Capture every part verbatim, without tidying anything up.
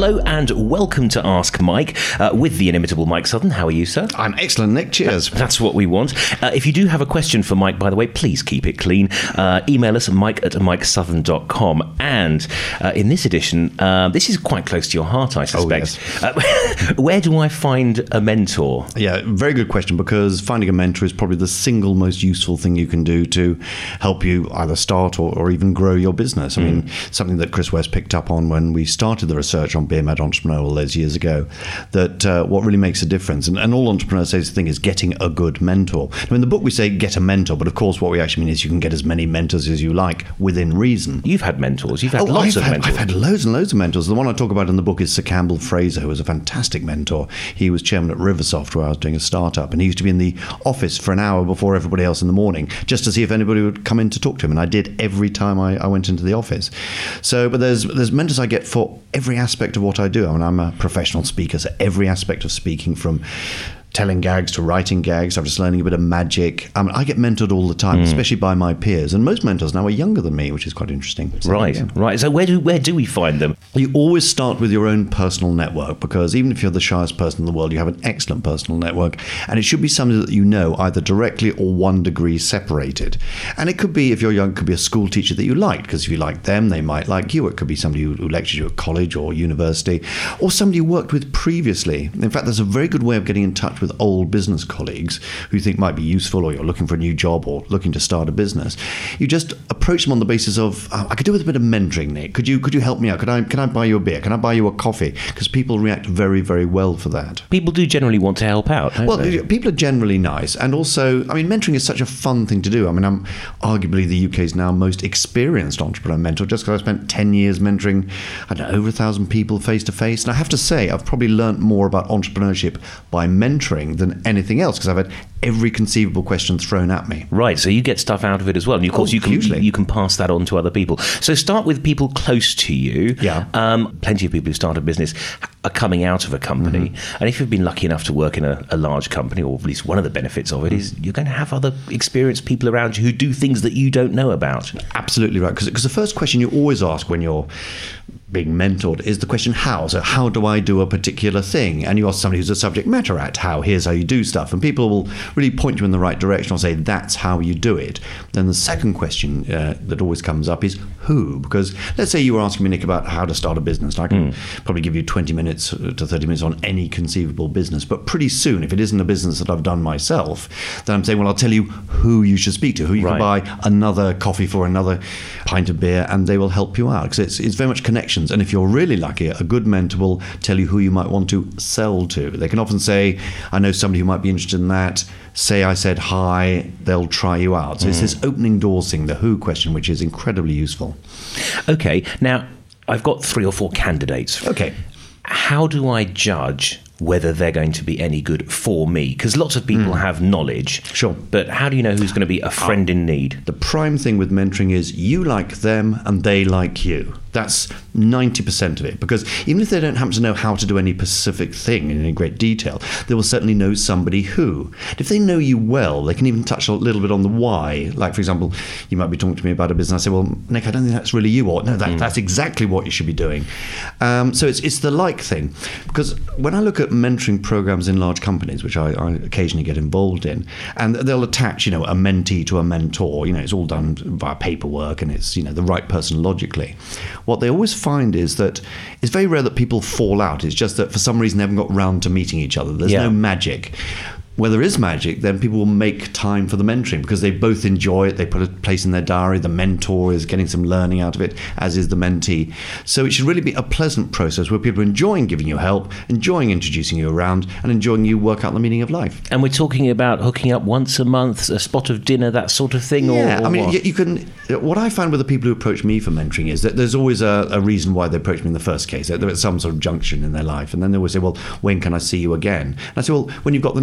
Hello and welcome to Ask Mike uh, with the inimitable Mike Southern. How are you, sir? I'm excellent, Nick. Cheers. That's, that's what we want. Uh, if you do have a question for Mike, by the way, please keep it clean. Uh, email us at mike at mike southern dot com. And uh, in this edition, uh, this is quite close to your heart, I suspect. Oh, yes. uh, where do I find a mentor? Yeah, very good question, because finding a mentor is probably the single most useful thing you can do to help you either start or, or even grow your business. I mm. mean, something that Chris West picked up on when we started the research on Beer Mad Entrepreneur all those years ago, that uh, what really makes a difference, and, and all entrepreneurs say the thing is getting a good mentor. I mean, in the book we say get a mentor, but of course what we actually mean is you can get as many mentors as you like within reason. You've had mentors. You've had oh, lots I've of had, mentors. I've had loads and loads of mentors. The one I talk about in the book is Sir Campbell Fraser, who was a fantastic mentor. He was chairman at Riversoft, where I was doing a startup, and he used to be in the office for an hour before everybody else in the morning, just to see if anybody would come in to talk to him. And I did every time I, I went into the office. So, but there's there's mentors I get for every aspect of what I do. I mean, I'm a professional speaker, so every aspect of speaking, from telling gags to writing gags. I'm just learning a bit of magic. I mean, I get mentored all the time, mm. especially by my peers. And most mentors now are younger than me, which is quite interesting. So, right, yeah. right. So where do where do we find them? You always start with your own personal network, because even if you're the shyest person in the world, you have an excellent personal network. And it should be somebody that you know, either directly or one degree separated. And it could be, if you're young, it could be a school teacher that you liked, because if you like them, they might like you. It could be somebody who, who lectured you at college or university, or somebody you worked with previously. In fact, there's a very good way of getting in touch with old business colleagues who you think might be useful, or you're looking for a new job or looking to start a business. You just approach them on the basis of, oh, I could do with a bit of mentoring, Nick. Could you could you help me out? Could I can I buy you a beer? Can I buy you a coffee? Because people react very, very well for that. People do generally want to help out, don't well, they? People are generally nice. And also, I mean, mentoring is such a fun thing to do. I mean, I'm arguably the U K's now most experienced entrepreneur mentor, just because I spent ten years mentoring, I don't know, over a thousand people face to face. And I have to say, I've probably learnt more about entrepreneurship by mentoring than anything else, because I've had every conceivable question thrown at me. Right, so you get stuff out of it as well, and of course oh, you can hugely. you can pass that on to other people. So start with people close to you. Yeah. Um, plenty of people who start a business are coming out of a company, mm-hmm. and if you've been lucky enough to work in a, a large company, or at least one of the benefits of it is you're going to have other experienced people around you who do things that you don't know about. Absolutely right, because the first question you always ask when you're being mentored is the question how. So how do I do a particular thing? And you ask somebody who's a subject matter at how, here's how you do stuff. And people will really point you in the right direction or say, that's how you do it. Then the second question uh, that always comes up is who? Because let's say you were asking me, Nick, about how to start a business. I can mm. probably give you twenty minutes to thirty minutes on any conceivable business. But pretty soon, if it isn't a business that I've done myself, then I'm saying, well, I'll tell you who you should speak to, who you right. can buy another coffee for, another pint of beer, and they will help you out. Because it's, it's very much connections. And if you're really lucky, a good mentor will tell you who you might want to sell to. They can often say, I know somebody who might be interested in that. Say I said hi, they'll try you out. So mm. it's this opening doors thing, the who question, which is incredibly useful. Okay, now I've got three or four candidates. Okay. How do I judge whether they're going to be any good for me? Because lots of people mm. have knowledge. Sure. But how do you know who's going to be a friend uh, in need? The prime thing with mentoring is you like them and they like you. That's ninety percent of it, because even if they don't happen to know how to do any specific thing in any great detail, they will certainly know somebody who. And if they know you well, they can even touch a little bit on the why. Like, for example, you might be talking to me about a business. I say, well, Nick, I don't think that's really you. Or, no, that, mm. that's exactly what you should be doing. Um, so it's it's the like thing. Because when I look at mentoring programs in large companies, which I, I occasionally get involved in, and they'll attach, you know, a mentee to a mentor. You know, it's all done via paperwork, and it's, you know, the right person logically. What they always find is that it's very rare that people fall out. It's just that for some reason they haven't got round to meeting each other. There's yeah. no magic. Where there is magic, then people will make time for the mentoring because they both enjoy it. They put a place in their diary. The mentor is getting some learning out of it, as is the mentee. So it should really be a pleasant process where people are enjoying giving you help, enjoying introducing you around, and enjoying you work out the meaning of life. And we're talking about hooking up once a month, a spot of dinner, that sort of thing? Yeah, or, or I mean, what? you can. What I find with the people who approach me for mentoring is that there's always a, a reason why they approach me in the first case. They're at some sort of junction in their life, and then they always say, well, when can I see you again? And I say, well, when you've got the next challenge.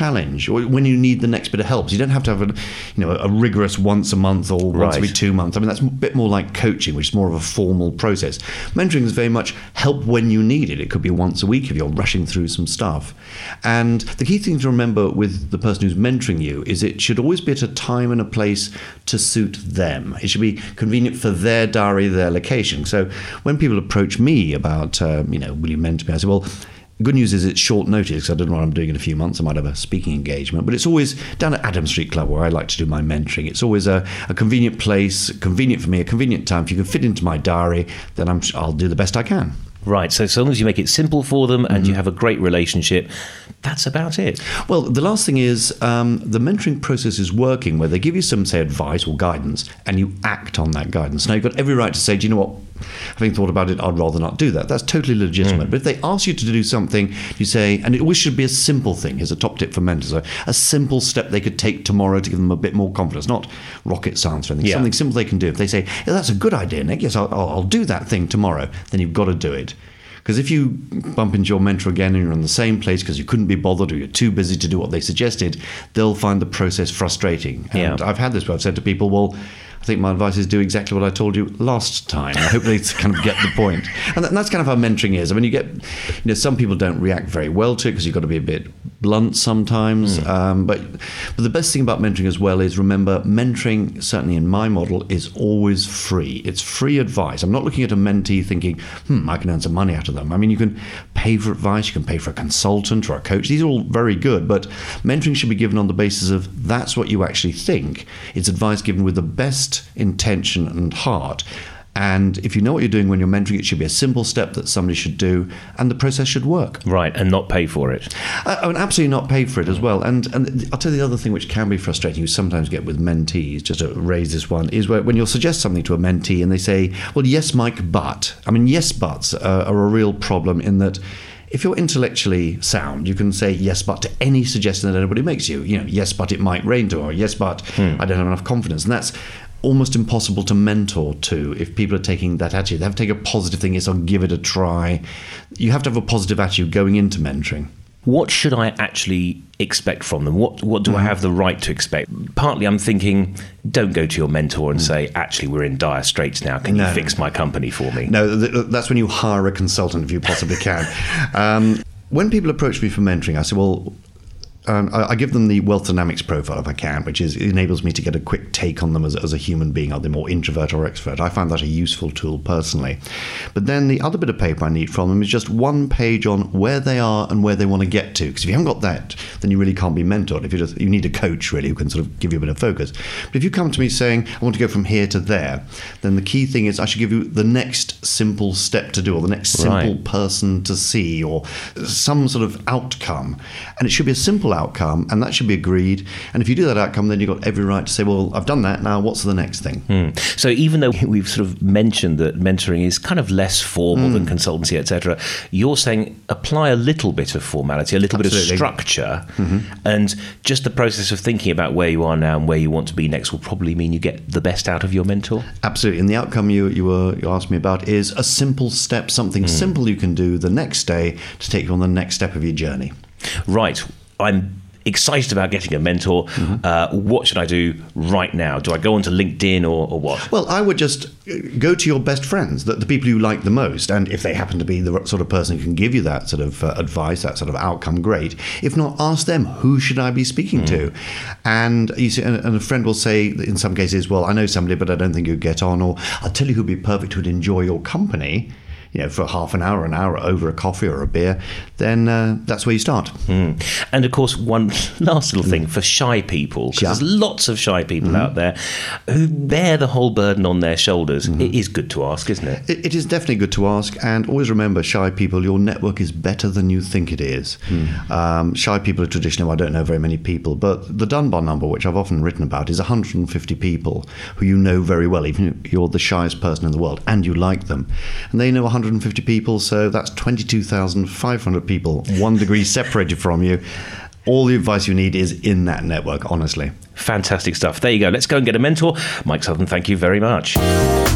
challenge or when you need the next bit of help. So you don't have to have a, you know, a rigorous once a month or once Right. every two months. I mean, that's a bit more like coaching, which is more of a formal process. Mentoring is very much help when you need it. It could be once a week if you're rushing through some stuff. And the key thing to remember with the person who's mentoring you is it should always be at a time and a place to suit them. It should be convenient for their diary, their location. So when people approach me about, uh, you know, will you mentor me? I say, well, good news is it's short notice because I don't know what I'm doing in a few months. I might have a speaking engagement, but it's always down at Adam Street Club where I like to do my mentoring. It's always a, a convenient place, convenient for me, a convenient time. If you can fit into my diary, then I'm, I'll do the best I can. Right, so as long as you make it simple for them and you have a great relationship, that's about it. Well, the last thing is um, the mentoring process is working where they give you some, say, advice or guidance and you act on that guidance. Now, you've got every right to say, do you know what, having thought about it, I'd rather not do that. That's totally legitimate. Mm. But if they ask you to do something, you say, and it always should be a simple thing. Here's a top tip for mentors. A, a simple step they could take tomorrow to give them a bit more confidence, not rocket science or anything. Yeah. Something simple they can do. If they say, yeah, that's a good idea, Nick. Yes, I'll, I'll, I'll do that thing tomorrow. Then you've got to do it. Because if you bump into your mentor again and you're in the same place because you couldn't be bothered or you're too busy to do what they suggested, they'll find the process frustrating. And Yeah. I've had this where I've said to people, well, I think my advice is do exactly what I told you last time. I hope they kind of get the point. And, that, and that's kind of how mentoring is. I mean, you get, you know, some people don't react very well to it because you've got to be a bit blunt sometimes. Mm. Um, but, but the best thing about mentoring as well is, remember, mentoring, certainly in my model, is always free. It's free advice. I'm not looking at a mentee thinking, hmm, I can earn some money out of them. I mean, you can pay for advice, you can pay for a consultant or a coach. These are all very good, but mentoring should be given on the basis of that's what you actually think. It's advice given with the best intention and heart. And if you know what you're doing when you're mentoring, it should be a simple step that somebody should do, and the process should work. Right, and not pay for it. Uh, and absolutely not pay for it as well. And and I'll tell you the other thing which can be frustrating, you sometimes get with mentees, just to raise this one, is where when you'll suggest something to a mentee and they say, well, yes, Mike, but. I mean, yes, buts uh, are a real problem in that if you're intellectually sound, you can say yes, but to any suggestion that anybody makes you. You know, yes, but it might rain tomorrow. Yes, but hmm. I don't have enough confidence. And that's almost impossible to mentor to if people are taking that attitude. They have to take a positive thing. Yes, I'll give it a try. You have to have a positive attitude going into mentoring. What should I actually expect from them? What what do mm. I have the right to expect? Partly I'm thinking, don't go to your mentor and mm. say, actually, we're in dire straits now. Can no. you fix my company for me? No, th- that's when you hire a consultant if you possibly can. um, when people approach me for mentoring, I say, well, Um, I, I give them the wealth dynamics profile if I can, which is it enables me to get a quick take on them as, as a human being. Are they more introvert or extrovert? I find that a useful tool personally. But then the other bit of paper I need from them is just one page on where they are and where they want to get to. Because if you haven't got that, then you really can't be mentored. If you just you need a coach really who can sort of give you a bit of focus. But if you come to me saying I want to go from here to there, then the key thing is I should give you the next simple step to do, or the next simple right. person to see, or some sort of outcome. And it should be a simple outcome, and that should be agreed. And if you do that outcome, then you've got every right to say, well, I've done that, now what's the next thing? Mm. So even though we've sort of mentioned that mentoring is kind of less formal mm. than consultancy, et cetera, you're saying apply a little bit of formality, a little Absolutely. bit of structure, mm-hmm. and just the process of thinking about where you are now and where you want to be next will probably mean you get the best out of your mentor? Absolutely. And the outcome you you were you asked me about is a simple step, something mm. simple you can do the next day to take you on the next step of your journey. Right. I'm excited about getting a mentor. Mm-hmm. Uh, what should I do right now? Do I go onto LinkedIn or, or what? Well, I would just go to your best friends, the, the people you like the most. And if they happen to be the sort of person who can give you that sort of uh, advice, that sort of outcome, great. If not, ask them, who should I be speaking mm. to? And you see, and, and a friend will say, in some cases, well, I know somebody, but I don't think you'd get on. Or I'll tell you who'd be perfect, who'd enjoy your company, you know, for half an hour, an hour over a coffee or a beer, then uh, that's where you start. Mm. And of course, one last little thing for shy people, because there's lots of shy people mm-hmm. out there who bear the whole burden on their shoulders. Mm-hmm. It is good to ask, isn't it? it? It is definitely good to ask. And always remember, shy people, your network is better than you think it is. Mm. Um, shy people are traditionally, I don't know very many people, but the Dunbar number, which I've often written about, is one hundred fifty people who you know very well, even if you're the shyest person in the world, and you like them. And they know one hundred fifty people, so that's twenty-two thousand five hundred people, one degree separated from you. All the advice you need is in that network, honestly. Fantastic stuff. There you go. Let's go and get a mentor. Mike Southern, thank you very much.